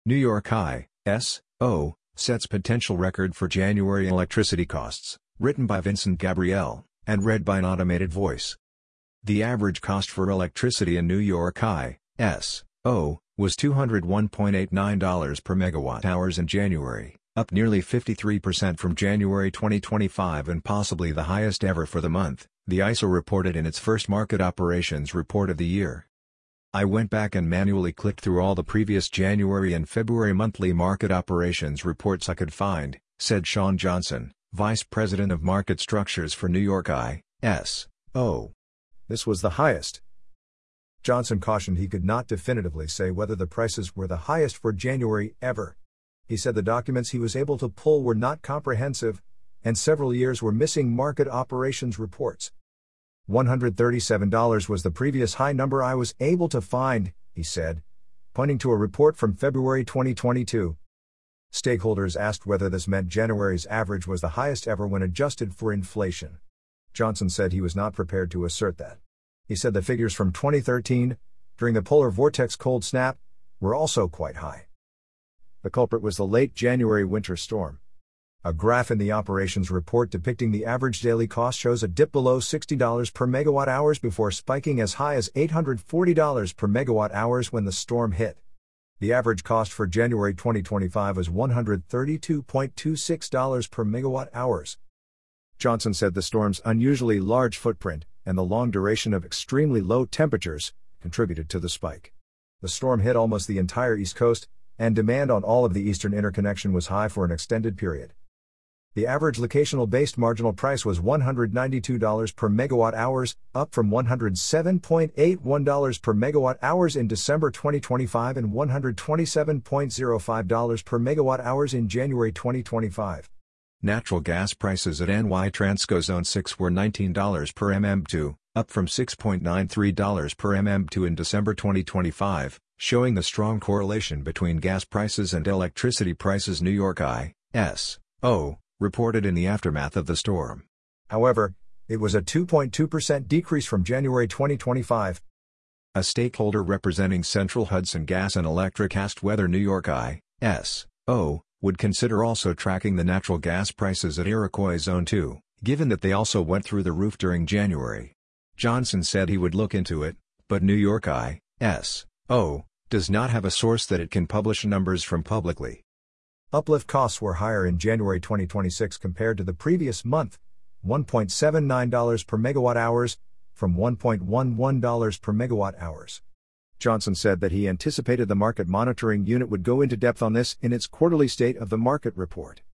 New York ISO sets potential record for January electricity costs, written by Vincent Gabriel, and read by an automated voice. The average cost for electricity in New York ISO was $201.89 per megawatt-hours in January, up nearly 53% from January 2025 and possibly the highest ever for the month, the ISO reported in its first market operations report of the year. I went back and manually clicked through all the previous January and February monthly market operations reports I could find, said Sean Johnson, Vice President of Market Structures for New York ISO. This was the highest. Johnson cautioned he could not definitively say whether the prices were the highest for January ever. He said the documents he was able to pull were not comprehensive, and several years were missing market operations reports. $137 was the previous high number I was able to find, he said, pointing to a report from February 2022. Stakeholders asked whether this meant January's average was the highest ever when adjusted for inflation. Johnson said he was not prepared to assert that. He said the figures from 2013, during the polar vortex cold snap, were also quite high. The culprit was the late January winter storm. A graph in the operations report depicting the average daily cost shows a dip below $60 per megawatt-hours before spiking as high as $840 per megawatt-hours when the storm hit. The average cost for January 2025 was $132.26 per megawatt-hours. Johnson said the storm's unusually large footprint and the long duration of extremely low temperatures contributed to the spike. The storm hit almost the entire East Coast, and demand on all of the Eastern Interconnection was high for an extended period. The average locational-based marginal price was $192 per megawatt-hours, up from $107.81 per megawatt-hours in December 2025 and $127.05 per megawatt-hours in January 2025. Natural gas prices at NY Transco Zone 6 were $19 per MM2, up from $6.93 per MM2 in December 2025, showing the strong correlation between gas prices and electricity prices. New York ISO reported in the aftermath of the storm. However, it was a 2.2% decrease from January 2025. A stakeholder representing Central Hudson Gas and Electric asked whether New York ISO would consider also tracking the natural gas prices at Iroquois Zone 2, given that they also went through the roof during January. Johnson said he would look into it, but New York ISO does not have a source that it can publish numbers from publicly. Uplift costs were higher in January 2026 compared to the previous month, $1.79 per megawatt-hours, from $1.11 per megawatt-hours. Johnson said that he anticipated the Market Monitoring Unit would go into depth on this in its quarterly State of the Market report.